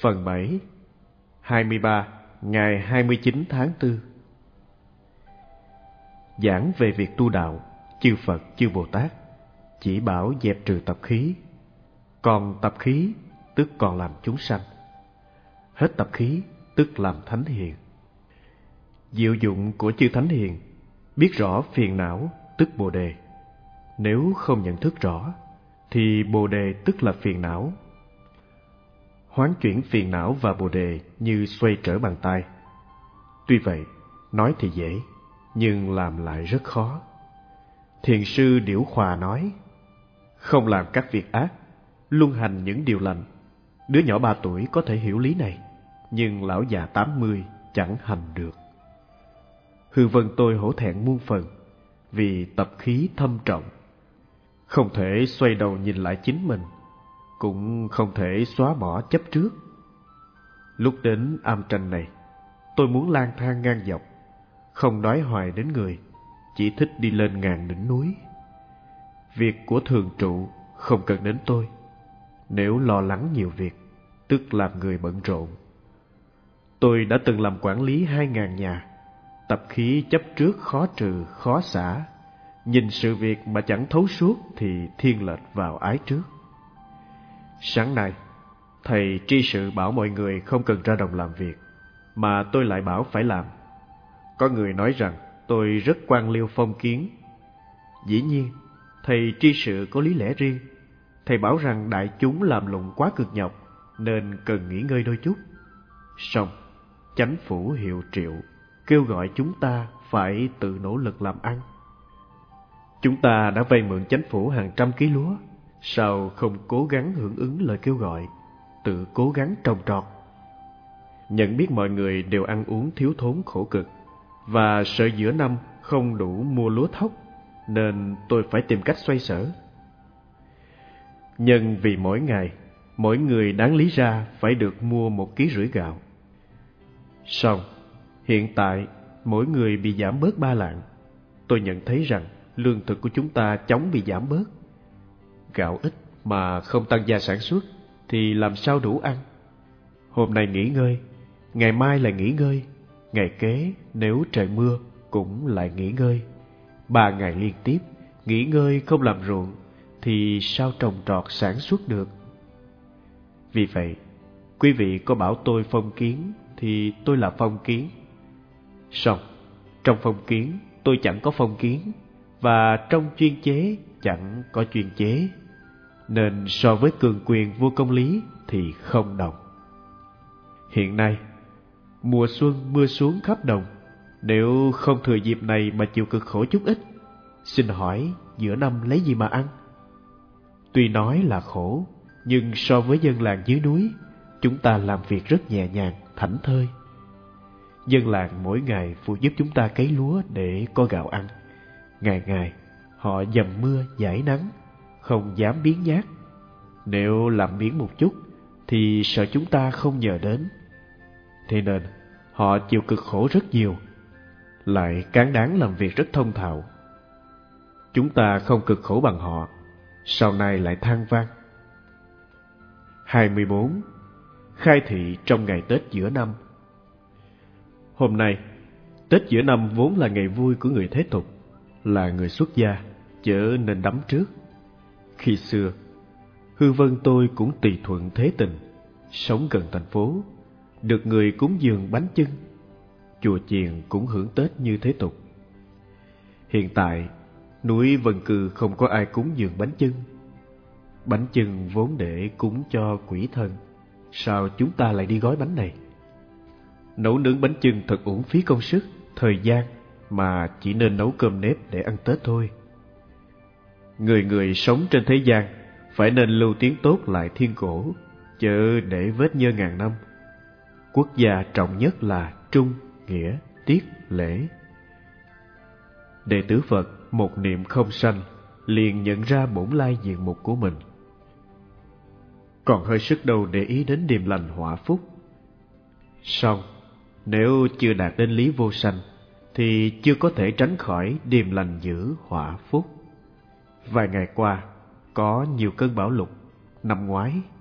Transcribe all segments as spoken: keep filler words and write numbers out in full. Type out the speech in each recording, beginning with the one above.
Phần bảy, hai mươi ba ngày hai mươi chín tháng tư. Giảng về việc tu đạo, chư Phật, chư Bồ Tát chỉ bảo dẹp trừ tập khí. Còn tập khí tức còn làm chúng sanh. Hết tập khí tức làm thánh hiền. Diệu dụng của chư thánh hiền biết rõ phiền não tức bồ đề. Nếu không nhận thức rõ thì bồ đề tức là phiền não. Hoán chuyển phiền não và bồ đề như xoay trở bàn tay. Tuy vậy, nói thì dễ, nhưng làm lại rất khó. Thiền sư Điểu Khòa nói, không làm các việc ác, luân hành những điều lành. Đứa nhỏ ba tuổi có thể hiểu lý này, nhưng lão già tám mươi chẳng hành được. Hư vân tôi hổ thẹn muôn phần, vì tập khí thâm trọng. Không thể xoay đầu nhìn lại chính mình, cũng không thể xóa bỏ chấp trước. Lúc đến am tranh này, tôi muốn lang thang ngang dọc, không đói hoài đến người, chỉ thích đi lên ngàn đỉnh núi. Việc của thường trụ không cần đến tôi. Nếu lo lắng nhiều việc, tức làm người bận rộn. Tôi đã từng làm quản lý hai ngàn nhà. Tập khí chấp trước khó trừ, khó xả. Nhìn sự việc mà chẳng thấu suốt thì thiên lệch vào ái trước. Sáng nay, thầy tri sự bảo mọi người không cần ra đồng làm việc, mà tôi lại bảo phải làm. Có người nói rằng tôi rất quan liêu phong kiến. Dĩ nhiên, thầy tri sự có lý lẽ riêng. Thầy bảo rằng đại chúng làm lụng quá cực nhọc, nên cần nghỉ ngơi đôi chút. Song, chánh phủ hiệu triệu kêu gọi chúng ta phải tự nỗ lực làm ăn. Chúng ta đã vay mượn chánh phủ hàng trăm ký lúa, sao không cố gắng hưởng ứng lời kêu gọi, tự cố gắng trồng trọt? Nhận biết mọi người đều ăn uống thiếu thốn khổ cực, và sợ giữa năm không đủ mua lúa thóc, nên tôi phải tìm cách xoay sở. Nhân vì mỗi ngày, mỗi người đáng lý ra phải được mua một ký rưỡi gạo. Song, hiện tại mỗi người bị giảm bớt ba lạng. Tôi nhận thấy rằng lương thực của chúng ta chóng bị giảm bớt. Gạo ít mà không tăng gia sản xuất thì làm sao đủ ăn? Hôm nay nghỉ ngơi, ngày mai lại nghỉ ngơi, ngày kế nếu trời mưa cũng lại nghỉ ngơi. Ba ngày liên tiếp nghỉ ngơi không làm ruộng thì sao trồng trọt sản xuất được? Vì vậy, quý vị có bảo tôi phong kiến thì tôi là phong kiến. Song, trong phong kiến tôi chẳng có phong kiến, và trong chuyên chế chẳng có chuyên chế, nên so với cường quyền vua công lý thì không đồng. Hiện nay, mùa xuân mưa xuống khắp đồng. Nếu không thừa dịp này mà chịu cực khổ chút ít, xin hỏi giữa năm lấy gì mà ăn? Tuy nói là khổ, nhưng so với dân làng dưới núi, chúng ta làm việc rất nhẹ nhàng, thảnh thơi. Dân làng mỗi ngày phụ giúp chúng ta cấy lúa để có gạo ăn. Ngày ngày họ dầm mưa dãi nắng, không dám biếng nhác. Nếu làm biếng một chút thì sợ chúng ta không nhờ đến. Thế nên họ chịu cực khổ rất nhiều, lại cán đáng làm việc rất thông thạo. Chúng ta không cực khổ bằng họ, sau này lại than vang. hai mươi bốn. Khai thị trong ngày Tết giữa năm. Hôm nay, Tết giữa năm vốn là ngày vui của người thế tục, là người xuất gia, chớ nên đắm trước. Khi xưa, Hư Vân tôi cũng tùy thuận thế tình, sống gần thành phố, được người cúng dường bánh chưng. Chùa chiền cũng hưởng Tết như thế tục. Hiện tại, núi Vân Cư không có ai cúng dường bánh chưng. Bánh chưng vốn để cúng cho quỷ thần, sao chúng ta lại đi gói bánh này? Nấu nướng bánh chưng thật uổng phí công sức, thời gian, mà chỉ nên nấu cơm nếp để ăn Tết thôi. Người người sống trên thế gian phải nên lưu tiếng tốt lại thiên cổ, chớ để vết nhơ ngàn năm. Quốc gia trọng nhất là trung, nghĩa, tiết, lễ. Đệ tử Phật một niệm không sanh, liền nhận ra bổn lai diện mục của mình. Còn hơi sức đâu để ý đến điềm lành họa phúc. Song, nếu chưa đạt đến lý vô sanh, thì chưa có thể tránh khỏi điềm lành dữ họa phúc. Vài ngày qua, có nhiều cơn bão lụt. Năm ngoái,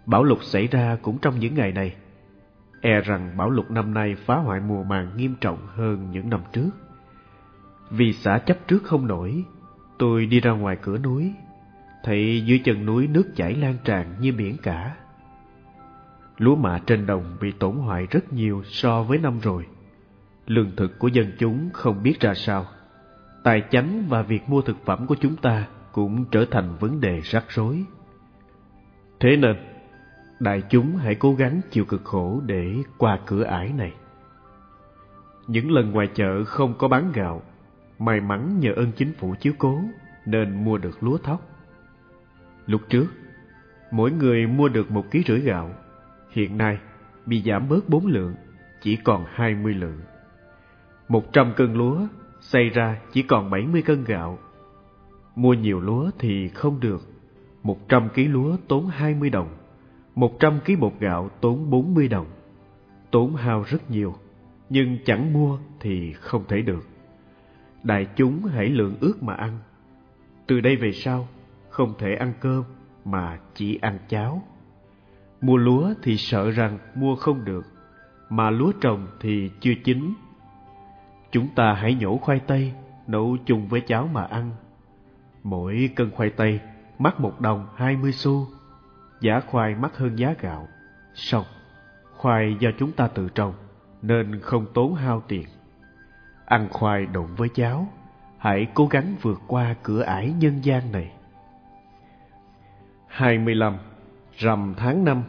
Bão lụt xảy ra cũng trong những ngày này. E rằng bão lụt năm nay phá hoại mùa màng nghiêm trọng hơn những năm trước. Vì xã chấp trước không nổi, tôi đi ra ngoài cửa núi, thấy dưới chân núi nước chảy lan tràn như biển cả. Lúa mạ trên đồng bị tổn hoại rất nhiều so với năm rồi. Lương thực của dân chúng không biết ra sao. Tài chánh và việc mua thực phẩm của chúng ta cũng trở thành vấn đề rắc rối. Thế nên, đại chúng hãy cố gắng chịu cực khổ để qua cửa ải này. Những lần ngoài chợ không có bán gạo, may mắn nhờ ơn chính phủ chiếu cố nên mua được lúa thóc. Lúc trước, mỗi người mua được một ký rưỡi gạo, hiện nay bị giảm bớt bốn lượng, chỉ còn hai mươi lượng. Một trăm cân lúa xay ra chỉ còn bảy mươi cân gạo. Mua nhiều lúa thì không được. Một trăm ký lúa tốn hai mươi đồng, một trăm ký bột gạo tốn bốn mươi đồng. Tốn hao rất nhiều, nhưng chẳng mua thì không thể được. Đại chúng hãy lượng ước mà ăn. Từ đây về sau, không thể ăn cơm mà chỉ ăn cháo. Mua lúa thì sợ rằng mua không được, mà lúa trồng thì chưa chín. Chúng ta hãy nhổ khoai tây, nấu chung với cháo mà ăn. Mỗi cân khoai tây mắc một đồng hai mươi xu. Giá khoai mắc hơn giá gạo. Xong, khoai do chúng ta tự trồng nên không tốn hao tiền. Ăn khoai đụng với cháo, hãy cố gắng vượt qua cửa ải nhân gian này. hai mươi lăm. Rằm tháng năm.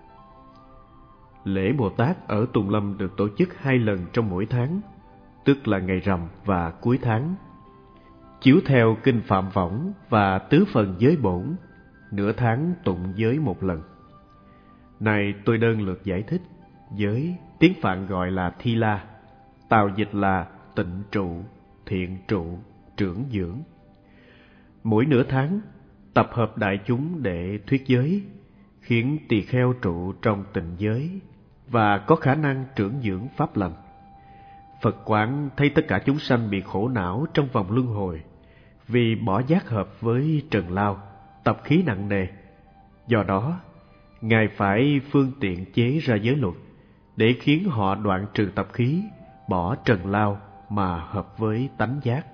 Lễ Bồ Tát ở Tùng Lâm được tổ chức hai lần trong mỗi tháng, tức là ngày rằm và cuối tháng. Chiếu theo kinh Phạm Võng và tứ phần giới bổn, nửa tháng tụng giới một lần. Này tôi đơn lược giải thích. Giới tiếng Phạn gọi là Thi La, tào dịch là tịnh trụ, thiện trụ, trưởng dưỡng. Mỗi nửa tháng tập hợp đại chúng để thuyết giới, khiến tỳ kheo trụ trong tịnh giới và có khả năng trưởng dưỡng pháp lành. Phật quán thấy tất cả chúng sanh bị khổ não trong vòng luân hồi vì bỏ giác hợp với trần lao, tập khí nặng nề. Do đó, Ngài phải phương tiện chế ra giới luật để khiến họ đoạn trừ tập khí, bỏ trần lao mà hợp với tánh giác.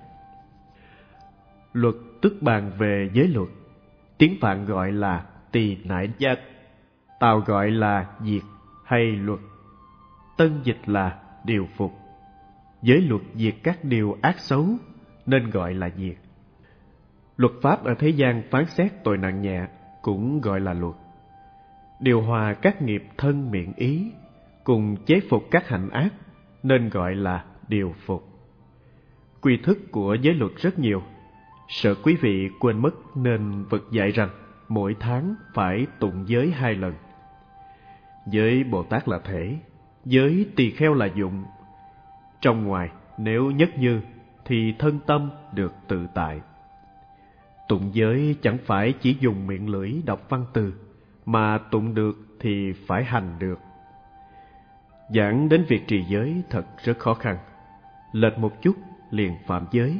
Luật tức bàn về giới luật, tiếng Phạn gọi là tỳ nại giác, tào gọi là diệt hay luật, tân dịch là điều phục. Giới luật diệt các điều ác xấu nên gọi là diệt. Luật pháp ở thế gian phán xét tội nặng nhẹ cũng gọi là luật. Điều hòa các nghiệp thân miệng ý cùng chế phục các hạnh ác nên gọi là điều phục. Quy thức của giới luật rất nhiều, sợ quý vị quên mất nên Phật dạy rằng mỗi tháng phải tụng giới hai lần. Giới Bồ Tát là thể, giới tỳ kheo là dụng. Trong ngoài nếu nhất như thì thân tâm được tự tại. Tụng giới chẳng phải chỉ dùng miệng lưỡi đọc văn từ, mà tụng được thì phải hành được. Giảng đến việc trì giới thật rất khó khăn, lệch một chút liền phạm giới.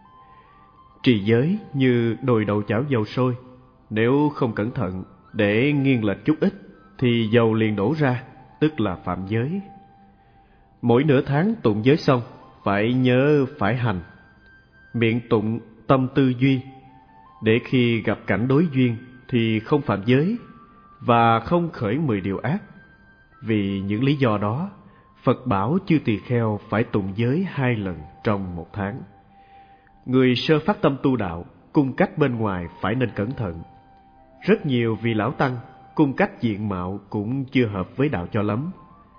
Trì giới như đồi đậu chảo dầu sôi, nếu không cẩn thận để nghiêng lệch chút ít thì dầu liền đổ ra, tức là phạm giới. Mỗi nửa tháng tụng giới xong phải nhớ phải hành. Miệng tụng tâm tư duy, để khi gặp cảnh đối duyên thì không phạm giới và không khởi mười điều ác. Vì những lý do đó, Phật bảo chư tỳ kheo phải tụng giới hai lần trong một tháng. Người sơ phát tâm tu đạo, cung cách bên ngoài phải nên cẩn thận. Rất nhiều vị lão tăng cung cách diện mạo cũng chưa hợp với đạo cho lắm.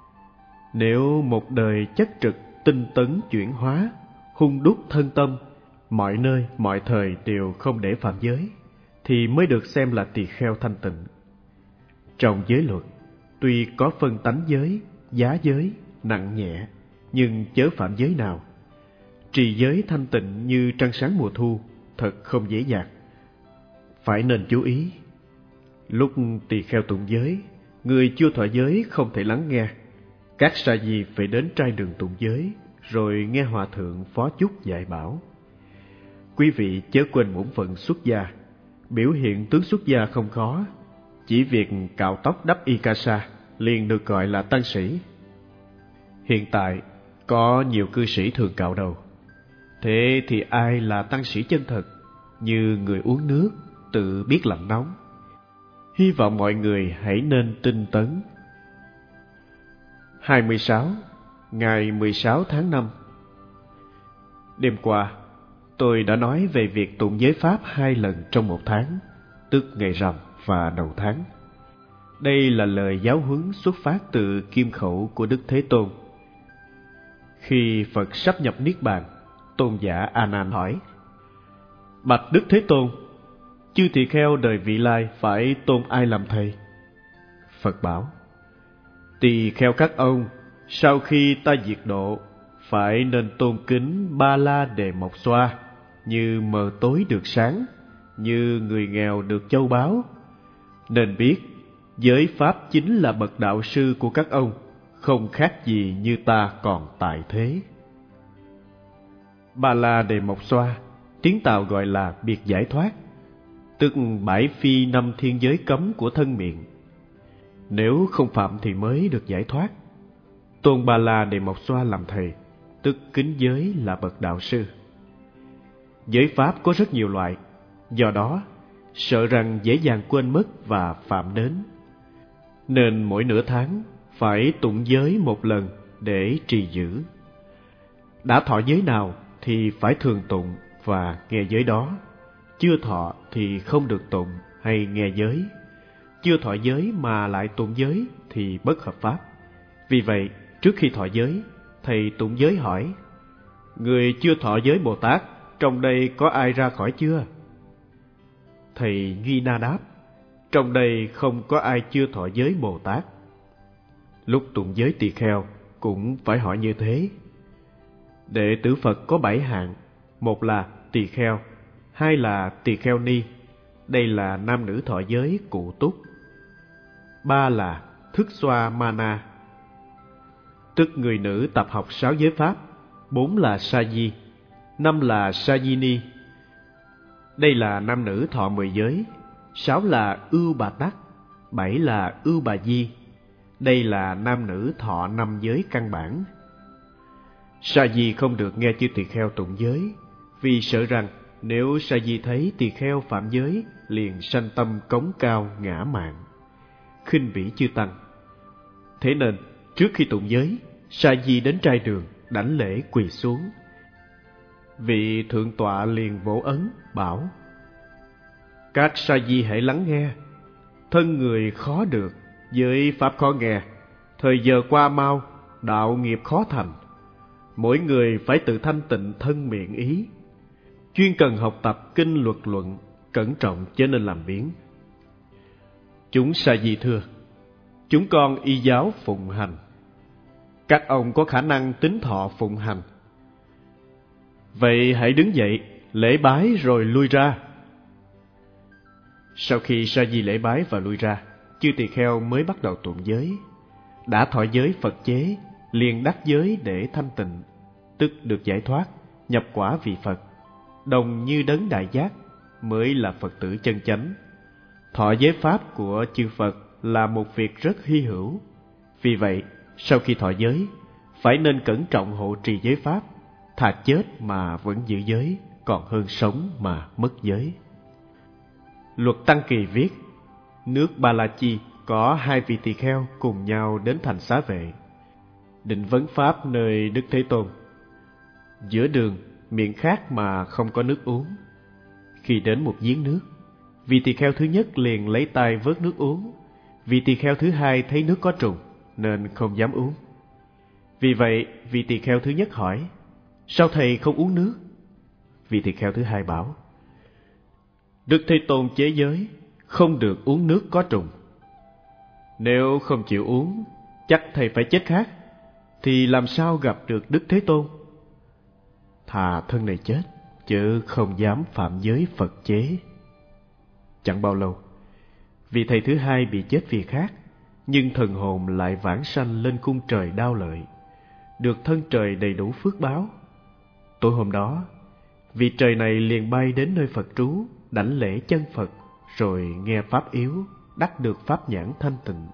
Nếu một đời chất trực, tinh tấn chuyển hóa, hung đúc thân tâm, mọi nơi mọi thời đều không để phạm giới, thì mới được xem là tỳ kheo thanh tịnh. Trong giới luật, tuy có phân tánh giới, giá giới, nặng nhẹ, nhưng chớ phạm giới nào. Trì giới thanh tịnh như trăng sáng mùa thu thật không dễ dàng, phải nên chú ý. Lúc tỳ kheo tụng giới, người chưa thọ giới không thể lắng nghe. Các sa di phải đến trai đường tụng giới, rồi nghe hòa thượng phó chúc dạy bảo. Quý vị chớ quên bổn phận xuất gia. Biểu hiện tướng xuất gia không khó, chỉ việc cạo tóc đắp y ca sa liền được gọi là tăng sĩ. Hiện tại có nhiều cư sĩ thường cạo đầu. Thế thì ai là tăng sĩ chân thật, như người uống nước tự biết lạnh nóng? Hy vọng mọi người hãy nên tinh tấn. hai mươi sáu. Ngày mười sáu tháng năm. Đêm qua, tôi đã nói về việc tụng giới Pháp hai lần trong một tháng, tức ngày rằm và đầu tháng. Đây là lời giáo huấn xuất phát từ kim khẩu của Đức Thế Tôn. Khi Phật sắp nhập Niết Bàn, tôn giả A Nan hỏi: Bạch Đức Thế Tôn, chư tỳ kheo đời vị lai phải tôn ai làm thầy? Phật bảo: Tỳ kheo các ông, sau khi ta diệt độ, phải nên tôn kính Ba La Đề Mộc Xoa, như mờ tối được sáng, như người nghèo được châu báu. Nên biết, giới Pháp chính là bậc đạo sư của các ông, không khác gì như ta còn tại thế. Ba La Đề Mộc Xoa, tiếng Tàu gọi là biệt giải thoát, tức bãi phi năm thiên giới cấm của thân miệng. Nếu không phạm thì mới được giải thoát. Tôn Ba La Đề Mộc Xoa làm thầy, tức kính giới là bậc đạo sư. Giới Pháp có rất nhiều loại, do đó sợ rằng dễ dàng quên mất và phạm đến, nên mỗi nửa tháng phải tụng giới một lần để trì giữ. Đã thọ giới nào thì phải thường tụng và nghe giới đó, chưa thọ thì không được tụng hay nghe giới. Chưa thọ giới mà lại tụng giới thì bất hợp pháp. Vì vậy, trước khi thọ giới, thầy tụng giới hỏi: Người chưa thọ giới Bồ Tát, trong đây có ai ra khỏi chưa? Thầy Duy Na đáp: Trong đây không có ai chưa thọ giới Bồ Tát. Lúc tụng giới tỳ kheo cũng phải hỏi như thế. Đệ tử Phật có bảy hạng: một là tỳ kheo, hai là tỳ kheo ni, đây là nam nữ thọ giới cụ túc. Ba là thức xoa ma na, tức người nữ tập học sáu giới Pháp. Bốn là sa di, năm là sa di ni, đây là nam nữ thọ mười giới. Sáu là ưu bà tắc, bảy là ưu bà di, đây là nam nữ thọ năm giới căn bản. Sa di không được nghe chư tỳ kheo tụng giới, vì sợ rằng nếu sa di thấy tỳ kheo phạm giới, liền sanh tâm cống cao ngã mạn, khinh bỉ chư tăng. Thế nên trước khi tụng giới, sa di đến trai đường đảnh lễ quỳ xuống. Vị thượng tọa liền vỗ ấn bảo: Các sa di hãy lắng nghe. Thân người khó được, giới pháp khó nghe. Thời giờ qua mau, đạo nghiệp khó thành. Mỗi người phải tự thanh tịnh thân miệng ý. Chuyên cần học tập kinh luật luận, cẩn trọng chớ nên làm biếng. Chúng sa di thưa: Chúng con y giáo phụng hành. Các ông có khả năng tín thọ phụng hành. Vậy hãy đứng dậy, lễ bái rồi lui ra. Sau khi sa di lễ bái và lui ra, chư tỳ kheo mới bắt đầu tụng giới. Đã thọ giới Phật chế, liền đắc giới để thanh tịnh, tức được giải thoát, nhập quả vị Phật, đồng như đấng đại giác, mới là Phật tử chân chánh. Thọ giới Pháp của chư Phật là một việc rất hy hữu. Vì vậy, sau khi thọ giới, phải nên cẩn trọng hộ trì giới Pháp. Thà chết mà vẫn giữ giới, còn hơn sống mà mất giới. Luật Tăng Kỳ viết: Nước Ba La Chi có hai vị tỳ kheo cùng nhau đến thành Xá Vệ, định vấn Pháp nơi Đức Thế Tôn. Giữa đường, miệng khát mà không có nước uống. Khi đến một giếng nước, vị tỳ kheo thứ nhất liền lấy tay vớt nước uống. Vị tỳ kheo thứ hai thấy nước có trùng nên không dám uống. Vì vậy, vị tỳ kheo thứ nhất hỏi: Sao thầy không uống nước? Vị tỳ kheo thứ hai bảo: Đức Thế Tôn chế giới, không được uống nước có trùng. Nếu không chịu uống, chắc thầy phải chết khát, thì làm sao gặp được Đức Thế Tôn? Thà thân này chết, chứ không dám phạm giới Phật chế. Chẳng bao lâu, vị thầy thứ hai bị chết vì khát, nhưng thần hồn lại vãng sanh lên cung trời Đao Lợi, được thân trời đầy đủ phước báo. Tối hôm đó, vị trời này liền bay đến nơi Phật trú, đảnh lễ chân Phật, rồi nghe pháp yếu, đắc được pháp nhãn thanh tịnh.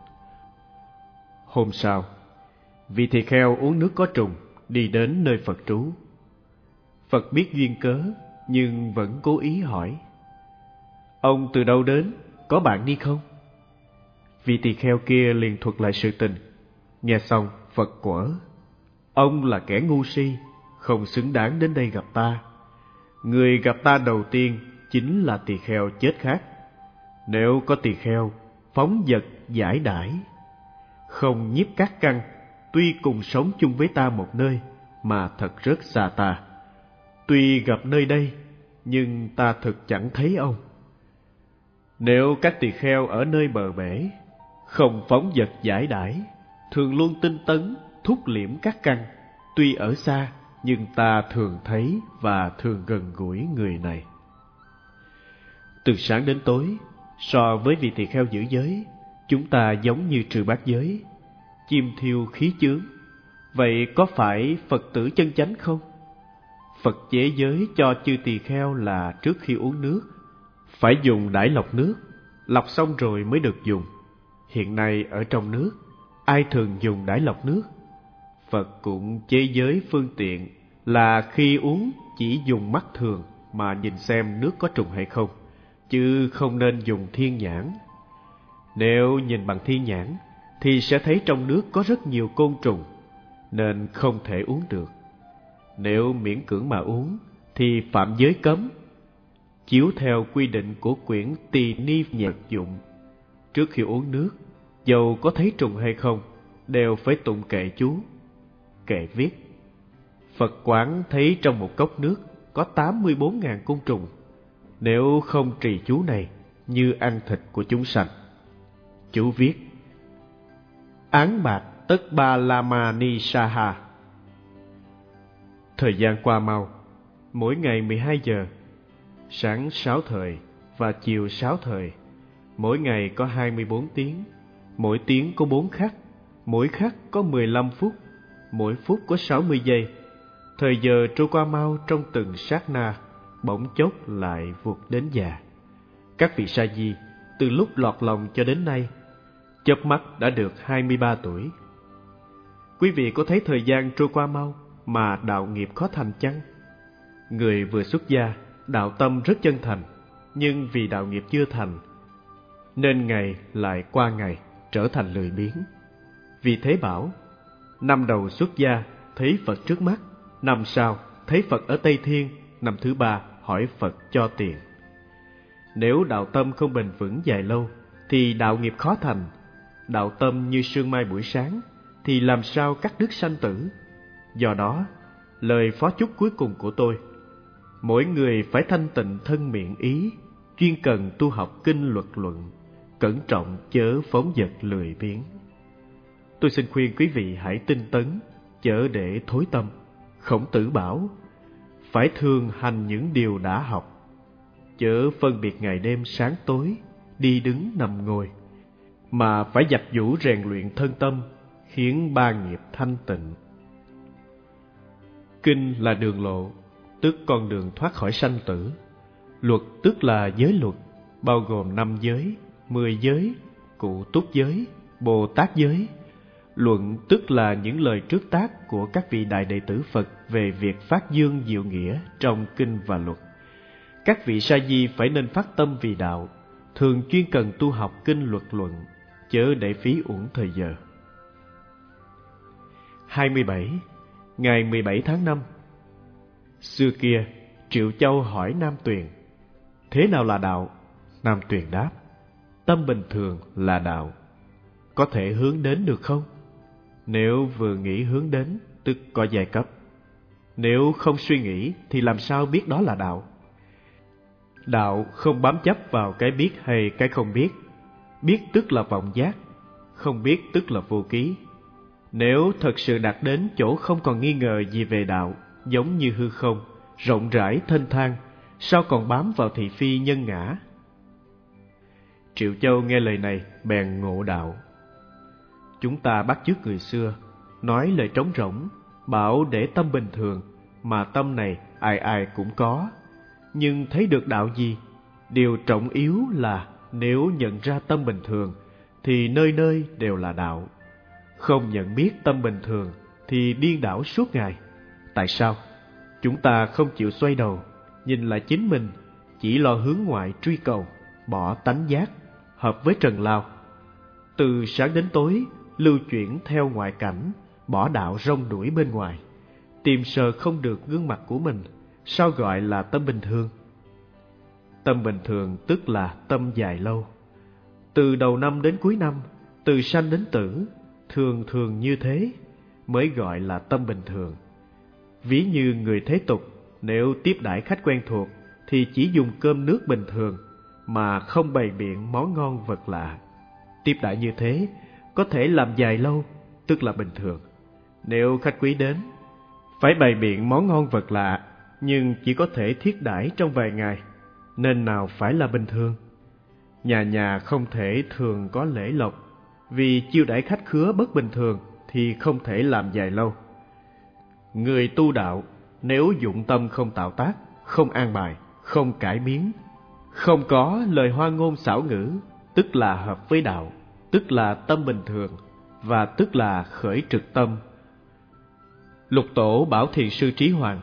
Hôm sau, vị tỳ kheo uống nước có trùng đi đến nơi Phật trú. Phật biết duyên cớ nhưng vẫn cố ý hỏi: "Ông từ đâu đến? Có bạn đi không?" Vị tỳ kheo kia liền thuật lại sự tình. Nghe xong, Phật quở: "Ông là kẻ ngu si, không xứng đáng đến đây gặp ta. Người gặp ta đầu tiên chính là tỳ kheo chết khác. Nếu có tỳ kheo phóng dật giải đãi, không nhiếp các căn, tuy cùng sống chung với ta một nơi mà thật rất xa ta. Tuy gặp nơi đây nhưng ta thực chẳng thấy ông. Nếu các tỳ kheo ở nơi bờ bể, không phóng dật giải đãi, thường luôn tinh tấn thúc liễm các căn, tuy ở xa nhưng ta thường thấy và thường gần gũi người này. Từ sáng đến tối, so với vị tỳ kheo giữ giới, chúng ta giống như trừ bát giới, chim thiêu khí chướng. Vậy có phải Phật tử chân chánh không? Phật chế giới cho chư tỳ kheo là trước khi uống nước phải dùng đãi lọc nước, lọc xong rồi mới được dùng. Hiện nay ở trong nước, ai thường dùng đãi lọc nước? Phật cũng chế giới phương tiện là khi uống chỉ dùng mắt thường mà nhìn xem nước có trùng hay không, chứ không nên dùng thiên nhãn. Nếu nhìn bằng thiên nhãn thì sẽ thấy trong nước có rất nhiều côn trùng, nên không thể uống được. Nếu miễn cưỡng mà uống thì phạm giới cấm. Chiếu theo quy định của quyển Tỳ Ni Nhạc Dụng, trước khi uống nước, dầu có thấy trùng hay không, đều phải tụng kệ chú. Kệ viết: Phật quán thấy trong một cốc nước có tám mươi bốn nghìn côn trùng. Nếu không trì chú này, như ăn thịt của chúng sanh. Chú viết: Án bạc tất ba lama ni saha. Thời gian qua mau, mỗi ngày mười hai giờ, sáng sáu thời và chiều sáu thời. Mỗi ngày có hai mươi bốn tiếng, mỗi tiếng có bốn khắc, mỗi khắc có mười lăm phút, mỗi phút có sáu mươi giây. Thời giờ trôi qua mau trong từng sát na, bỗng chốc lại vụt đến già. Các vị sa di từ lúc lọt lòng cho đến nay, chớp mắt đã được hai mươi ba tuổi. Quý vị có thấy thời gian trôi qua mau mà đạo nghiệp khó thành chăng? Người vừa xuất gia, đạo tâm rất chân thành, nhưng vì đạo nghiệp chưa thành, nên ngày lại qua ngày trở thành lười biếng. Vì thế bảo, năm đầu xuất gia thấy Phật trước mắt, năm sau thấy Phật ở Tây Thiên, năm thứ ba hỏi Phật cho tiền. Nếu đạo tâm không bền vững dài lâu thì đạo nghiệp khó thành. Đạo tâm như sương mai buổi sáng thì làm sao cắt đứt sanh tử. Do đó, lời phó chúc cuối cùng của tôi: mỗi người phải thanh tịnh thân miệng ý, chuyên cần tu học kinh luật luận, cẩn trọng chớ phóng dật lười biếng. Tôi xin khuyên quý vị hãy tinh tấn, chớ để thối tâm. Khổng Tử bảo, phải thường hành những điều đã học, chớ phân biệt ngày đêm sáng tối, đi đứng nằm ngồi, mà phải dạch dũ rèn luyện thân tâm, khiến ba nghiệp thanh tịnh. Kinh là đường lộ, tức con đường thoát khỏi sanh tử. Luật tức là giới luật, bao gồm năm giới, mười giới, cụ túc giới, Bồ Tát giới. Luận tức là những lời trước tác của các vị đại đệ tử Phật về việc phát dương diệu nghĩa trong kinh và luật. Các vị sa di phải nên phát tâm vì đạo, thường chuyên cần tu học kinh luật luận, chớ để phí uổng thời giờ. hai mươi bảy. Ngày mười bảy tháng năm. Xưa kia, Triệu Châu hỏi Nam Tuyền: thế nào là đạo? Nam Tuyền đáp: tâm bình thường là đạo. Có thể hướng đến được không? Nếu vừa nghĩ hướng đến, tức có giai cấp. Nếu không suy nghĩ thì làm sao biết đó là đạo? Đạo không bám chấp vào cái biết hay cái không biết. Biết tức là vọng giác, không biết tức là vô ký. Nếu thật sự đạt đến chỗ không còn nghi ngờ gì về đạo, giống như hư không, rộng rãi thênh thang, sao còn bám vào thị phi nhân ngã? Triệu Châu nghe lời này bèn ngộ đạo. Chúng ta bắt chước người xưa, nói lời trống rỗng, bảo để tâm bình thường, mà tâm này ai ai cũng có. Nhưng thấy được đạo gì? Điều trọng yếu là nếu nhận ra tâm bình thường thì nơi nơi đều là đạo. Không nhận biết tâm bình thường thì điên đảo suốt ngày. Tại sao? Chúng ta không chịu xoay đầu, nhìn lại chính mình, chỉ lo hướng ngoại truy cầu, bỏ tánh giác, hợp với trần lao. Từ sáng đến tối, lưu chuyển theo ngoại cảnh, bỏ đạo rong đuổi bên ngoài. Tìm sờ không được gương mặt của mình, sao gọi là tâm bình thường? Tâm bình thường tức là tâm dài lâu. Từ đầu năm đến cuối năm, từ sanh đến tử, thường thường như thế mới gọi là tâm bình thường. Ví như người thế tục, nếu tiếp đãi khách quen thuộc thì chỉ dùng cơm nước bình thường mà không bày biện món ngon vật lạ. Tiếp đãi như thế có thể làm dài lâu, tức là bình thường. Nếu khách quý đến, phải bày biện món ngon vật lạ, nhưng chỉ có thể thiết đãi trong vài ngày, nên nào phải là bình thường. Nhà nhà không thể thường có lễ lộc, vì chiêu đãi khách khứa bất bình thường thì không thể làm dài lâu. Người tu đạo nếu dụng tâm không tạo tác, không an bài, không cải biến, không có lời hoa ngôn xảo ngữ, tức là hợp với đạo, tức là tâm bình thường, và tức là khởi trực tâm. Lục Tổ bảo Thiền sư Trí Hoàng: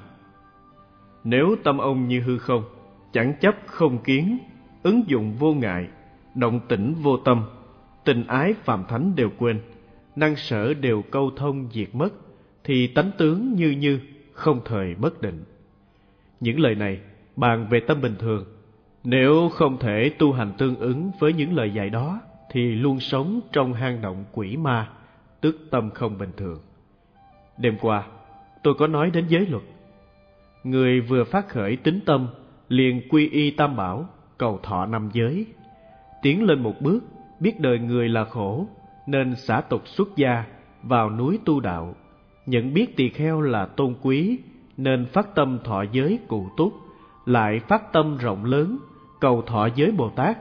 nếu tâm ông như hư không, chẳng chấp không kiến, ứng dụng vô ngại, động tĩnh vô tâm, tình ái phàm thánh đều quên, năng sở đều câu thông diệt mất, thì tánh tướng như như, không thời bất định. Những lời này bàn về tâm bình thường. Nếu không thể tu hành tương ứng với những lời dạy đó, thì luôn sống trong hang động quỷ ma, tức tâm không bình thường. Đêm qua, tôi có nói đến giới luật. Người vừa phát khởi tín tâm, liền quy y tam bảo, cầu thọ năm giới. Tiến lên một bước, biết đời người là khổ, nên xả tục xuất gia, vào núi tu đạo. Nhận biết tỳ kheo là tôn quý, nên phát tâm thọ giới cụ túc, lại phát tâm rộng lớn, cầu thọ giới Bồ Tát.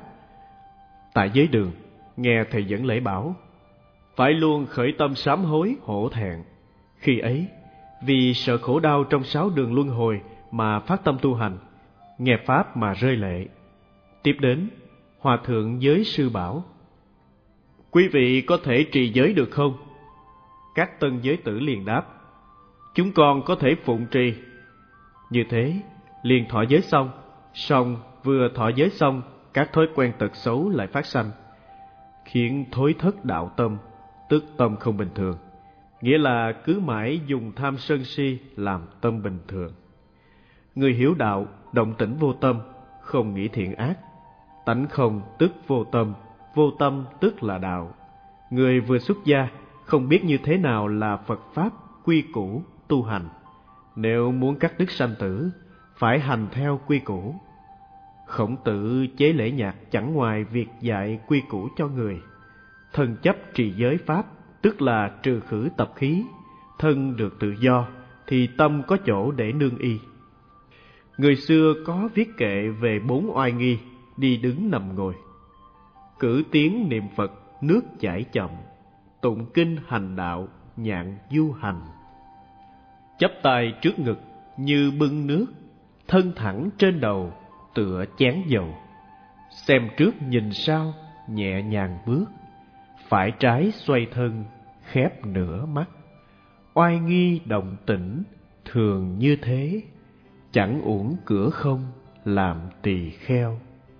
Tại giới đường, nghe thầy dẫn lễ bảo, phải luôn khởi tâm sám hối hổ thẹn. Khi ấy, vì sợ khổ đau trong sáu đường luân hồi mà phát tâm tu hành, nghe pháp mà rơi lệ. Tiếp đến, Hòa thượng giới sư bảo: quý vị có thể trì giới được không? Các tân giới tử liền đáp: chúng con có thể phụng trì. Như thế, liền thọ giới xong, xong vừa thọ giới xong, các thói quen tật xấu lại phát sanh, khiến thối thất đạo tâm, tức tâm không bình thường. Nghĩa là cứ mãi dùng tham sân si làm tâm bình thường. Người hiểu đạo, động tĩnh vô tâm, không nghĩ thiện ác. Tánh không tức vô tâm, vô tâm tức là đạo. Người vừa xuất gia, không biết như thế nào là Phật Pháp, quy củ, tu hành. Nếu muốn cắt đứt sanh tử, phải hành theo quy củ. Khổng Tử chế lễ nhạc chẳng ngoài việc dạy quy củ cho người. Thân chấp trì giới Pháp, tức là trừ khử tập khí. Thân được tự do, thì tâm có chỗ để nương y. Người xưa có viết kệ về bốn oai nghi, đi đứng nằm ngồi. Cử tiếng niệm Phật, nước chảy chậm, tụng kinh hành đạo, nhạn du hành. Chắp tay trước ngực như bưng nước, thân thẳng trên đầu, tựa chén dầu. Xem trước nhìn sau, nhẹ nhàng bước, phải trái xoay thân, khép nửa mắt. Oai nghi động tĩnh, thường như thế, chẳng uổng cửa không, làm tỳ kheo.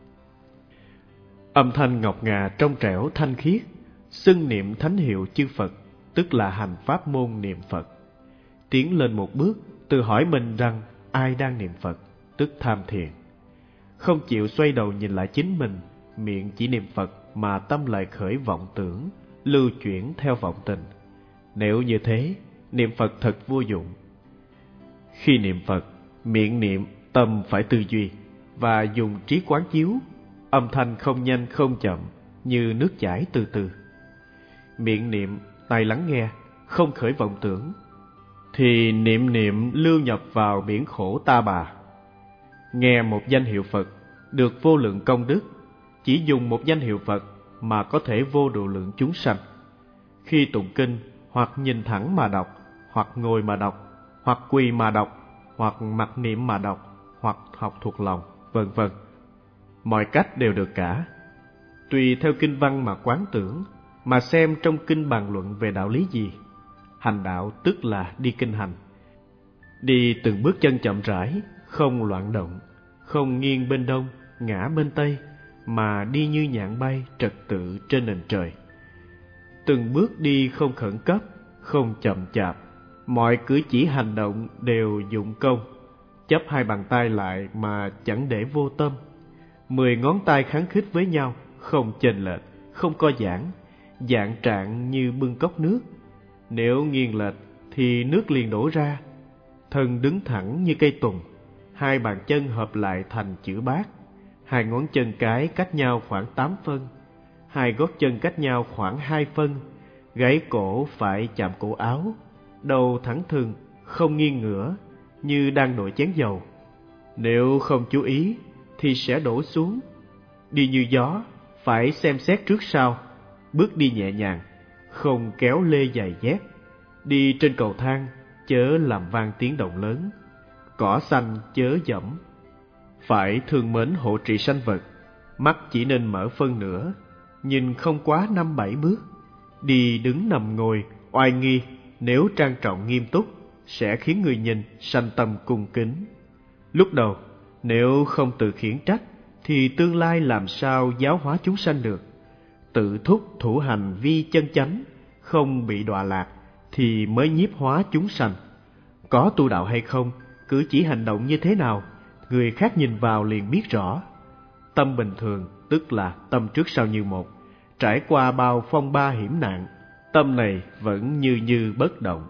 Âm thanh ngọc ngà trong trẻo thanh khiết, xưng niệm thánh hiệu chư Phật, tức là hành pháp môn niệm Phật. Tiến lên một bước, tự hỏi mình rằng ai đang niệm Phật, tức tham thiền. Không chịu xoay đầu nhìn lại chính mình, miệng chỉ niệm Phật mà tâm lại khởi vọng tưởng, lưu chuyển theo vọng tình. Nếu như thế, niệm Phật thật vô dụng. Khi niệm Phật, miệng niệm, tâm phải tư duy và dùng trí quán chiếu. Âm thanh không nhanh không chậm, như nước chảy từ từ. Miệng niệm, tai lắng nghe, không khởi vọng tưởng, thì niệm niệm lưu nhập vào biển khổ ta bà. Nghe một danh hiệu Phật, được vô lượng công đức. Chỉ dùng một danh hiệu Phật mà có thể vô độ lượng chúng sanh. Khi tụng kinh, hoặc nhìn thẳng mà đọc, hoặc ngồi mà đọc, hoặc quỳ mà đọc, hoặc mặc niệm mà đọc, hoặc học thuộc lòng, vân vân. Mọi cách đều được cả. tùy theo kinh văn mà quán tưởng, mà xem trong kinh bàn luận về đạo lý gì. Hành đạo tức là đi kinh hành. Đi từng bước chân chậm rãi, không loạn động, không nghiêng bên đông, ngã bên tây, mà đi như nhạn bay trật tự trên nền trời. Từng bước đi không khẩn cấp, không chậm chạp, mọi cử chỉ hành động đều dụng công. Chắp hai bàn tay lại mà chẳng để vô tâm. Mười ngón tay kháng khít với nhau, không chênh lệch, không co giãn, dạng trạng như bưng cốc nước. Nếu nghiêng lệch thì nước liền đổ ra. Thân đứng thẳng như cây tùng, hai bàn chân hợp lại thành chữ bát. Hai ngón chân cái cách nhau khoảng tám phân, hai gót chân cách nhau khoảng hai phân. Gáy cổ phải chạm cổ áo, đầu thẳng thừng, không nghiêng ngửa, như đang đổ chén dầu. Nếu không chú ý thì sẽ đổ xuống. Đi như gió, phải xem xét trước sau, bước đi nhẹ nhàng, không kéo lê giày dép. Đi trên cầu thang, chớ làm vang tiếng động lớn. Cỏ xanh chớ dẫm. Phải thương mến hộ trì sanh vật, mắt chỉ nên mở phân nửa, nhìn không quá năm bảy bước. Đi đứng nằm ngồi, oai nghi, nếu trang trọng nghiêm túc, sẽ khiến người nhìn sanh tâm cung kính. Lúc đầu, nếu không tự khiển trách, thì tương lai làm sao giáo hóa chúng sanh được. Tự thúc thủ hành vi chân chánh, không bị đọa lạc, thì mới nhiếp hóa chúng sanh. Có tu đạo hay không, cử chỉ hành động như thế nào, người khác nhìn vào liền biết rõ. Tâm bình thường tức là tâm trước sau như một, trải qua bao phong ba hiểm nạn, tâm này vẫn như như bất động.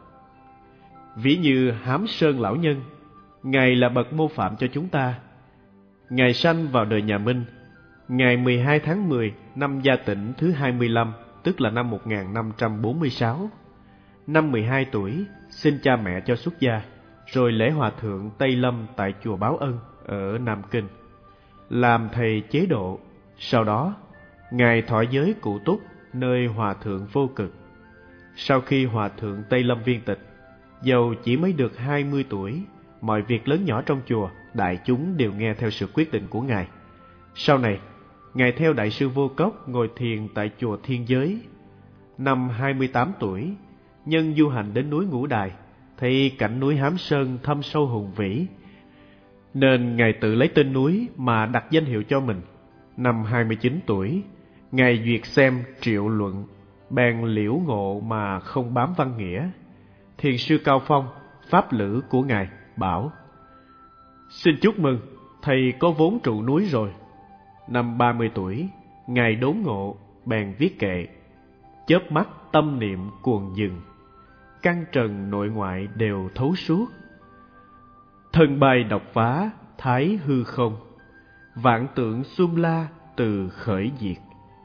Ví như Hám Sơn lão nhân, Ngài là bậc mô phạm cho chúng ta. Ngài sanh vào đời nhà Minh, ngày mười hai tháng mười năm Gia Tịnh thứ hai mươi lăm, tức là năm một nghìn năm trăm bốn mươi sáu. Năm mười hai tuổi, xin cha mẹ cho xuất gia, rồi lễ hòa thượng Tây Lâm tại chùa Báo Ân ở Nam Kinh, làm thầy chế độ. Sau đó, Ngài thọ giới Cụ Túc nơi hòa thượng Vô Cực. Sau khi hòa thượng Tây Lâm viên tịch, dầu chỉ mới được hai mươi tuổi, mọi việc lớn nhỏ trong chùa, đại chúng đều nghe theo sự quyết định của Ngài. Sau này, Ngài theo Đại sư Vô Cốc ngồi thiền tại chùa Thiên Giới. Năm hai mươi tám tuổi, nhân du hành đến núi Ngũ Đài, thấy cảnh núi Hám Sơn thâm sâu hùng vĩ, nên Ngài tự lấy tên núi mà đặt danh hiệu cho mình. Năm hai mươi chín tuổi, Ngài duyệt xem triệu luận, bèn liễu ngộ mà không bám văn nghĩa. Thiền sư Cao Phong, pháp lữ của Ngài, bảo: xin chúc mừng, thầy có vốn trụ núi rồi. Năm ba mươi tuổi, Ngài đốn ngộ, bèn viết kệ: chớp mắt tâm niệm cuồng dừng, căn trần nội ngoại đều thấu suốt. Thân bay độc phá, thái hư không, vạn tượng xung la từ khởi diệt.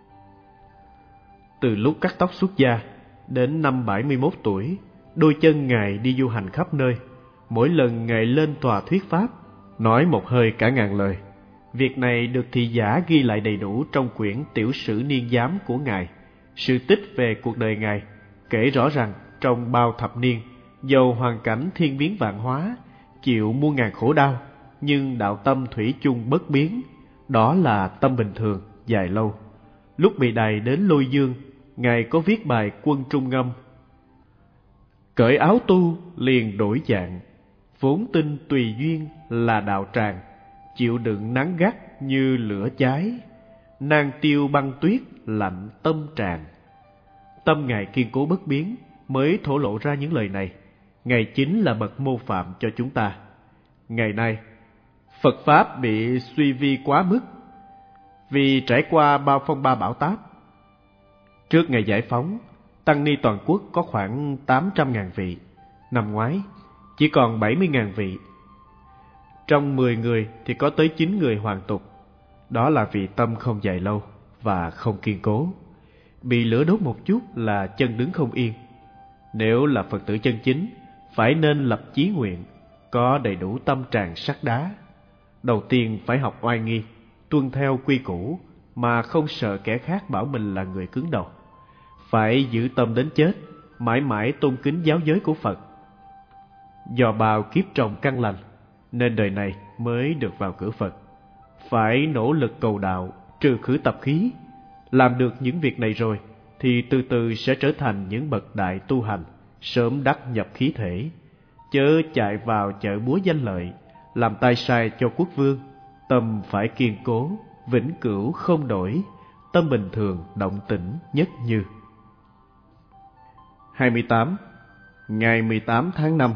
Từ lúc cắt tóc xuất gia đến năm bảy mươi mốt tuổi, đôi chân Ngài đi du hành khắp nơi. Mỗi lần Ngài lên tòa thuyết pháp, nói một hơi cả ngàn lời. Việc này được thị giả ghi lại đầy đủ trong quyển Tiểu sử Niên Giám của Ngài. Sự tích về cuộc đời Ngài kể rõ rằng trong bao thập niên, dầu hoàn cảnh thiên biến vạn hóa, chịu muôn ngàn khổ đau, nhưng đạo tâm thủy chung bất biến. Đó là tâm bình thường, dài lâu. Lúc bị đày đến Lôi Dương, Ngài có viết bài Quân Trung Ngâm: cởi áo tu liền đổi dạng, vốn tin tùy duyên là đạo tràng, chịu đựng nắng gắt như lửa cháy, nan tiêu băng tuyết lạnh tâm tràn. Tâm Ngài kiên cố bất biến, mới thổ lộ ra những lời này. Ngài chính là bậc mô phạm cho chúng ta. Ngày nay, Phật Pháp bị suy vi quá mức, vì trải qua bao phong ba bão táp. Trước ngày giải phóng, tăng ni toàn quốc có khoảng tám trăm nghìn vị. Năm ngoái, chỉ còn bảy mươi nghìn vị. Trong mười người thì có tới chín người hoàn tục. Đó là vì tâm không dài lâu và không kiên cố. Bị lửa đốt một chút là chân đứng không yên. Nếu là Phật tử chân chính, phải nên lập chí nguyện, có đầy đủ tâm tràn sắt đá. Đầu tiên phải học oai nghi, tuân theo quy củ, mà không sợ kẻ khác bảo mình là người cứng đầu. Phải giữ tâm đến chết, mãi mãi tôn kính giáo giới của Phật. Do bao kiếp trồng căn lành, nên đời này mới được vào cửa Phật. Phải nỗ lực cầu đạo, trừ khử tập khí, Làm được những việc này rồi thì từ từ sẽ trở thành những bậc đại tu hành, sớm đắc nhập khí thể. Chớ chạy vào chợ búa danh lợi, làm tay sai cho quốc vương. Tâm phải kiên cố, vĩnh cửu không đổi, tâm bình thường động tĩnh nhất như. hai mươi tám. Ngày mười tám tháng năm.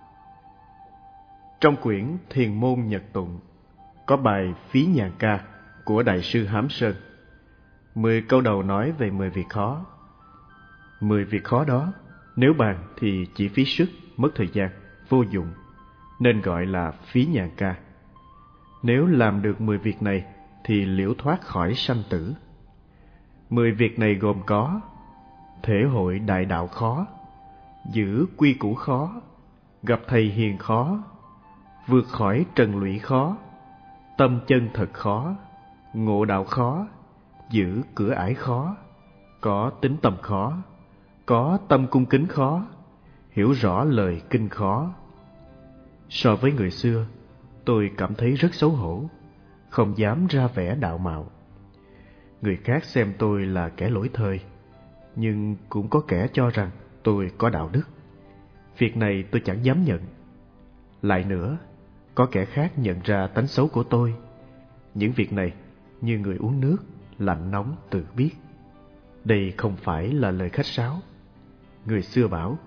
Trong quyển Thiền môn nhật tụng có bài Phí Nhàn Ca của Đại sư Hám Sơn. Mười câu đầu nói về mười việc khó. Mười việc khó đó, nếu bàn thì chỉ phí sức, mất thời gian, vô dụng, nên gọi là phí nhàn ca. Nếu làm được mười việc này thì liễu thoát khỏi sanh tử. Mười việc này gồm có: thể hội đại đạo khó, giữ quy củ khó, gặp thầy hiền khó, vượt khỏi trần lụy khó, tâm chân thật khó, ngộ đạo khó, giữ cửa ải khó, có tính tâm khó, có tâm cung kính khó, hiểu rõ lời kinh khó. So với người xưa, tôi cảm thấy rất xấu hổ, không dám ra vẻ đạo mạo. Người khác xem tôi là kẻ lỗi thời, nhưng cũng có kẻ cho rằng tôi có đạo đức. Việc này tôi chẳng dám nhận. Lại nữa, có kẻ khác nhận ra tánh xấu của tôi. Những việc này như người uống nước, lạnh nóng tự biết. Đây không phải là lời khách sáo. Người xưa bảo: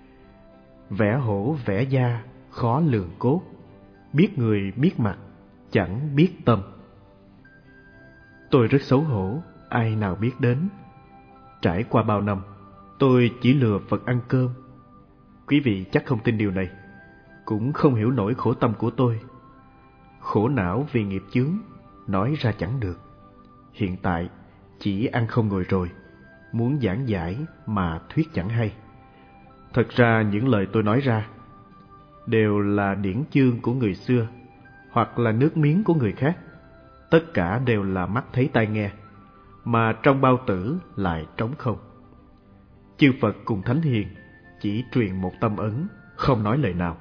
vẽ hổ vẽ da, khó lường cốt, biết người biết mặt, chẳng biết tâm. Tôi rất xấu hổ, ai nào biết đến. Trải qua bao năm, tôi chỉ lừa Phật ăn cơm. Quý vị chắc không tin điều này, cũng không hiểu nổi khổ tâm của tôi. Khổ não vì nghiệp chướng, nói ra chẳng được. Hiện tại chỉ ăn không ngồi rồi, muốn giảng giải mà thuyết chẳng hay. Thật ra những lời tôi nói ra đều là điển chương của người xưa, hoặc là nước miếng của người khác. Tất cả đều là mắt thấy tai nghe, mà trong bao tử lại trống không. Chư Phật cùng Thánh Hiền chỉ truyền một tâm ấn, không nói lời nào.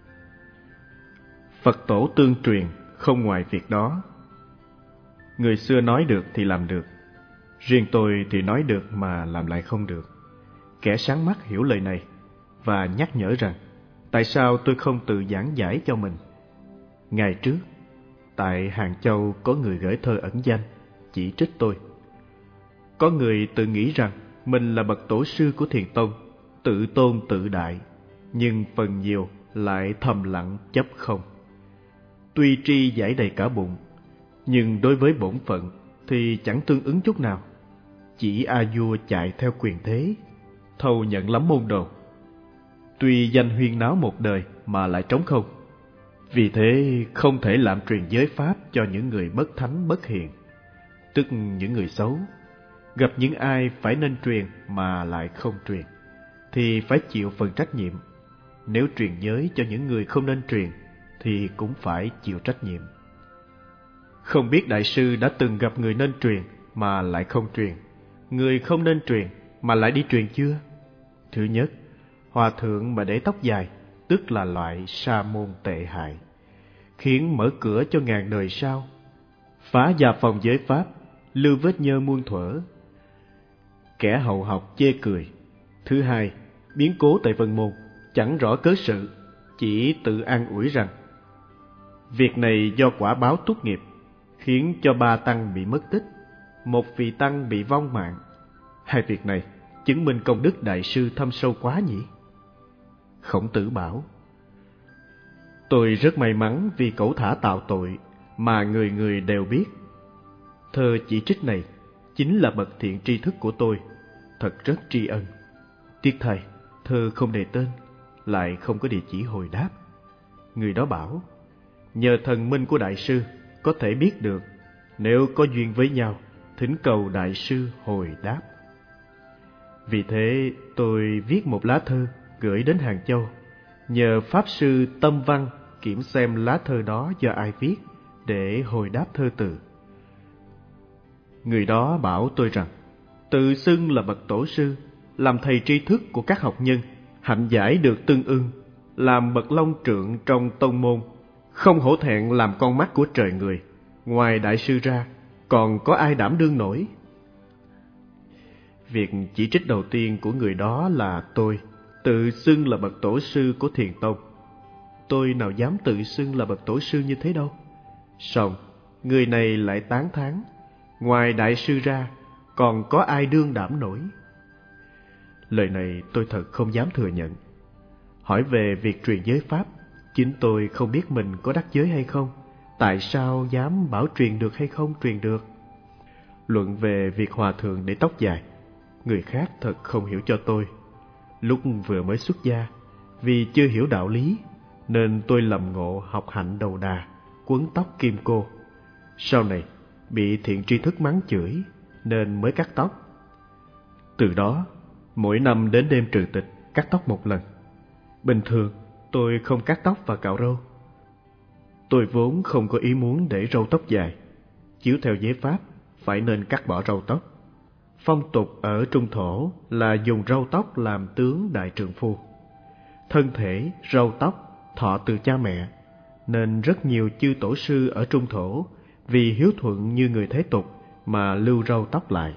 Phật tổ tương truyền không ngoài việc đó. Người xưa nói được thì làm được, riêng tôi thì nói được mà làm lại không được. Kẻ sáng mắt hiểu lời này và nhắc nhở rằng tại sao tôi không tự giảng giải cho mình. Ngày trước, tại Hàng Châu có người gửi thơ ẩn danh chỉ trích tôi. Có người tự nghĩ rằng mình là bậc tổ sư của Thiền Tông, tự tôn tự đại, nhưng phần nhiều lại thầm lặng chấp không. Tuy tri giải đầy cả bụng, nhưng đối với bổn phận thì chẳng tương ứng chút nào. Chỉ a vua chạy theo quyền thế, thâu nhận lắm môn đồ. Tuy danh huyên náo một đời mà lại trống không. Vì thế không thể làm truyền giới pháp cho những người bất thánh bất hiền, tức những người xấu. Gặp những ai phải nên truyền mà lại không truyền, thì phải chịu phần trách nhiệm. Nếu truyền giới cho những người không nên truyền, thì cũng phải chịu trách nhiệm. Không biết đại sư đã từng gặp người nên truyền mà lại không truyền, người không nên truyền mà lại đi truyền chưa? Thứ nhất, hòa thượng mà để tóc dài, tức là loại sa môn tệ hại, khiến mở cửa cho ngàn đời sau, phá gia phòng giới pháp, lưu vết nhơ muôn thuở. Kẻ hậu học chê cười. Thứ hai, biến cố tại Vân Môn, chẳng rõ cớ sự, chỉ tự an ủi rằng việc này do quả báo tốt nghiệp, khiến cho ba tăng bị mất tích, một vị tăng bị vong mạng. Hai việc này chứng minh công đức đại sư thâm sâu quá nhỉ? Khổng Tử bảo: tôi rất may mắn vì cẩu thả tạo tội mà người người đều biết. Thơ chỉ trích này chính là bậc thiện tri thức của tôi, thật rất tri ân. Tiếc thay, thơ không đề tên, lại không có địa chỉ hồi đáp. Người đó bảo: nhờ thần minh của đại sư có thể biết được, nếu có duyên với nhau, thỉnh cầu đại sư hồi đáp. Vì thế tôi viết một lá thơ gửi đến Hàng Châu, nhờ pháp sư Tâm Văn kiểm xem lá thơ đó do ai viết để hồi đáp thơ từ. Người đó bảo tôi rằng tự xưng là bậc tổ sư, làm thầy tri thức của các học nhân, hạnh giải được tương ưng, làm bậc long trượng trong tông môn, không hổ thẹn làm con mắt của trời người. Ngoài đại sư ra, còn có ai đảm đương nổi? việc chỉ trích đầu tiên của người đó là tôi, tự xưng là bậc tổ sư của Thiền Tông. Tôi nào dám tự xưng là bậc tổ sư như thế đâu. Song người này lại tán thán, ngoài đại sư ra còn có ai đương đảm nổi. Lời này tôi thật không dám thừa nhận. Hỏi về việc truyền giới pháp, chính tôi không biết mình có đắc giới hay không, tại sao dám bảo truyền được hay không truyền được. Luận về việc hòa thượng để tóc dài, người khác thật không hiểu cho tôi. Lúc vừa mới xuất gia, vì chưa hiểu đạo lý, nên tôi lầm ngộ học hạnh đầu đà, quấn tóc kim cô. Sau này bị thiện tri thức mắng chửi, nên mới cắt tóc. Từ đó, mỗi năm đến đêm trừ tịch cắt tóc một lần. Bình thường tôi không cắt tóc và cạo râu. Tôi vốn không có ý muốn để râu tóc dài. Chiếu theo giới pháp, phải nên cắt bỏ râu tóc. Phong tục ở Trung Thổ là dùng râu tóc làm tướng đại trượng phu. Thân thể, râu tóc, thọ từ cha mẹ, nên rất nhiều chư tổ sư ở Trung Thổ vì hiếu thuận như người thế tục mà lưu râu tóc lại.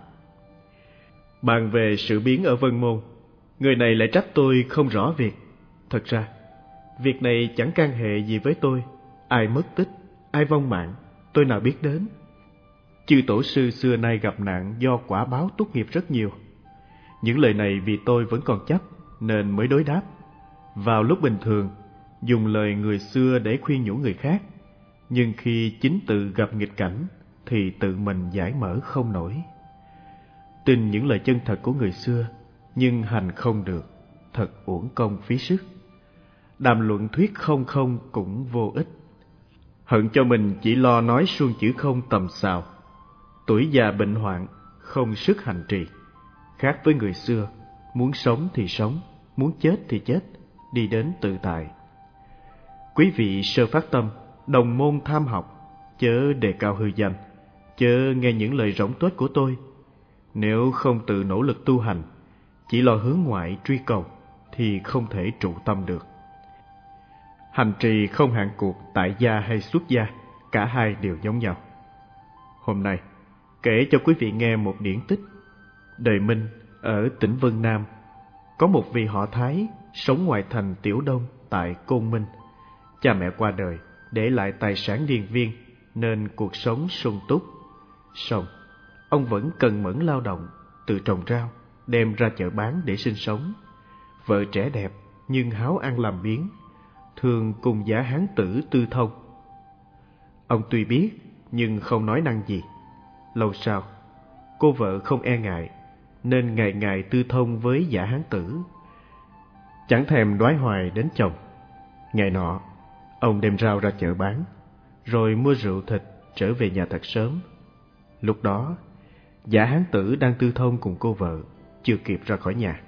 Bàn về sự biến ở Vân Môn, người này lại trách tôi không rõ việc. Thật ra, việc này chẳng can hệ gì với tôi. Ai mất tích, ai vong mạng, tôi nào biết đến. Chư tổ sư xưa nay gặp nạn do quả báo túc nghiệp rất nhiều. Những lời này vì tôi vẫn còn chấp, nên mới đối đáp. Vào lúc bình thường, dùng lời người xưa để khuyên nhủ người khác, nhưng khi chính tự gặp nghịch cảnh, thì tự mình giải mở không nổi. Tin những lời chân thật của người xưa, nhưng hành không được, thật uổng công phí sức. Đàm luận thuyết không không cũng vô ích. Hận cho mình chỉ lo nói suông chữ không tầm xào. Tuổi già bệnh hoạn, không sức hành trì. Khác với người xưa, muốn sống thì sống, muốn chết thì chết, đi đến tự tại. Quý vị sơ phát tâm, đồng môn tham học, chớ đề cao hư danh, chớ nghe những lời rỗng tuếch của tôi. Nếu không tự nỗ lực tu hành, chỉ lo hướng ngoại truy cầu, thì không thể trụ tâm được. Hành trì không hạn cuộc tại gia hay xuất gia, cả hai đều giống nhau. Hôm nay, kể cho quý vị nghe một điển tích. Đời Minh, ở tỉnh Vân Nam, có một vị họ Thái sống ngoài thành Tiểu Đông tại Côn Minh. Cha mẹ qua đời, để lại tài sản điền viên, nên cuộc sống sung túc. Song ông vẫn cần mẫn lao động, tự trồng rau, đem ra chợ bán để sinh sống. Vợ trẻ đẹp, nhưng háo ăn làm biếng, thường cùng giả hán tử tư thông. Ông tuy biết, nhưng không nói năng gì. Lâu sau, cô vợ không e ngại, nên ngày ngày tư thông với giả hán tử, chẳng thèm đoái hoài đến chồng. Ngày nọ, ông đem rau ra chợ bán, rồi mua rượu thịt trở về nhà thật sớm. Lúc đó, giả hán tử đang tư thông cùng cô vợ, chưa kịp ra khỏi nhà,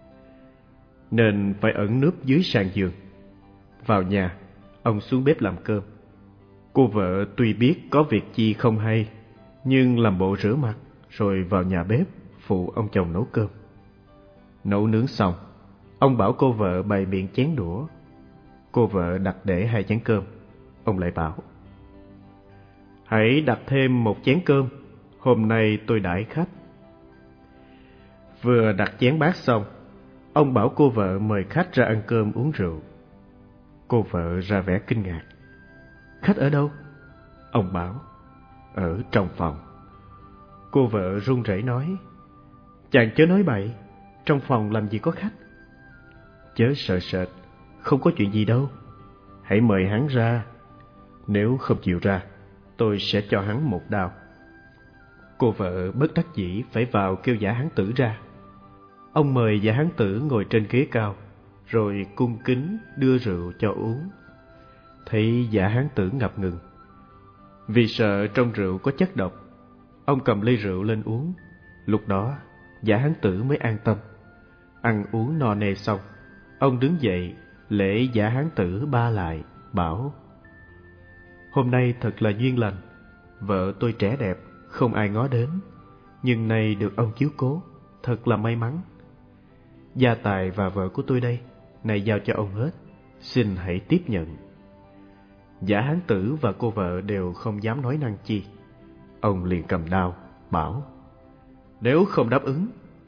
nên phải ẩn núp dưới sàn giường. Vào nhà, ông xuống bếp làm cơm. Cô vợ tuy biết có việc chi không hay, nhưng làm bộ rửa mặt, rồi vào nhà bếp phụ ông chồng nấu cơm. Nấu nướng xong, ông bảo cô vợ bày biện chén đũa. Cô vợ đặt để hai chén cơm. Ông lại bảo: hãy đặt thêm một chén cơm, hôm nay tôi đãi khách. Vừa đặt chén bát xong, ông bảo cô vợ mời khách ra ăn cơm uống rượu. Cô vợ ra vẻ kinh ngạc: khách ở đâu? Ông bảo: ở trong phòng. Cô vợ run rẩy nói: chàng chớ nói bậy, trong phòng làm gì có khách. Chớ sợ sệt, không có chuyện gì đâu. Hãy mời hắn ra. Nếu không chịu ra, tôi sẽ cho hắn một đao. Cô vợ bất đắc dĩ phải vào kêu giả hán tử ra. Ông mời giả hán tử ngồi trên ghế cao, rồi cung kính đưa rượu cho uống. Thấy giả hán tử ngập ngừng, vì sợ trong rượu có chất độc, ông cầm ly rượu lên uống. Lúc đó, giả hán tử mới an tâm. Ăn uống no nê xong, ông đứng dậy lễ giả hán tử ba lại, bảo: hôm nay thật là duyên lành. Vợ tôi trẻ đẹp, không ai ngó đến, nhưng nay được ông chiếu cố, thật là may mắn. Gia tài và vợ của tôi đây, này giao cho ông hết, xin hãy tiếp nhận. Giả hán tử và cô vợ đều không dám nói năng chi. Ông liền cầm đao, bảo: nếu không đáp ứng,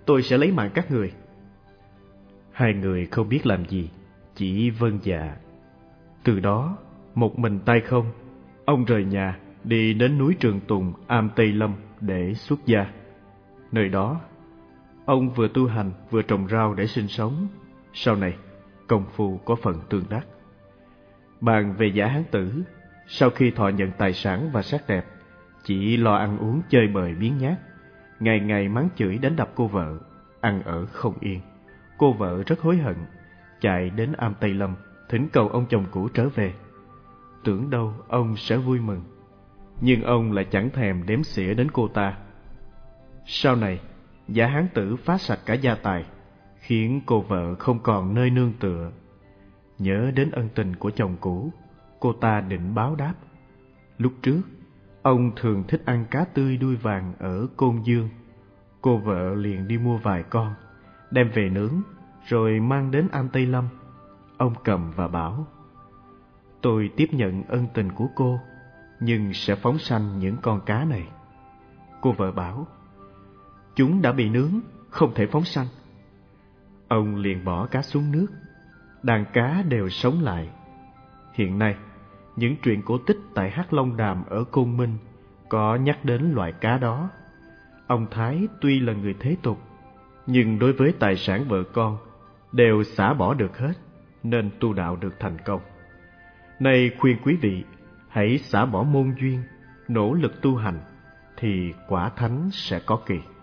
tôi sẽ lấy mạng các người. Hai người không biết làm gì, chỉ vâng dạ. Từ đó, một mình tay không, ông rời nhà đi đến núi Trường Tùng, Am Tây Lâm để xuất gia. Nơi đó, ông vừa tu hành vừa trồng rau để sinh sống. Sau này, công phu có phần tương đắc. Bàn về Giả Hán Tử, sau khi thọ nhận tài sản và sắc đẹp, chỉ lo ăn uống chơi bời biếng nhác, ngày ngày mắng chửi đánh đập cô vợ, ăn ở không yên. Cô vợ rất hối hận, chạy đến Am Tây Lâm thỉnh cầu ông chồng cũ trở về. Tưởng đâu ông sẽ vui mừng, nhưng ông lại chẳng thèm đếm xỉa đến cô ta. Sau này, Giả Hán Tử phá sạch cả gia tài, khiến cô vợ không còn nơi nương tựa. Nhớ đến ân tình của chồng cũ, cô ta định báo đáp. Lúc trước, ông thường thích ăn cá tươi đuôi vàng ở Côn Dương. Cô vợ liền đi mua vài con, đem về nướng, rồi mang đến Am Tây Lâm. Ông cầm và bảo: tôi tiếp nhận ân tình của cô, nhưng sẽ phóng sanh những con cá này. Cô vợ bảo: chúng đã bị nướng, không thể phóng sanh. Ông liền bỏ cá xuống nước, đàn cá đều sống lại. Hiện nay, những truyện cổ tích tại Hắc Long Đàm ở Côn Minh có nhắc đến loại cá đó. Ông Thái tuy là người thế tục, nhưng đối với tài sản vợ con đều xả bỏ được hết, nên tu đạo được thành công. Nay khuyên quý vị hãy xả bỏ môn duyên, nỗ lực tu hành, thì quả thánh sẽ có kỳ.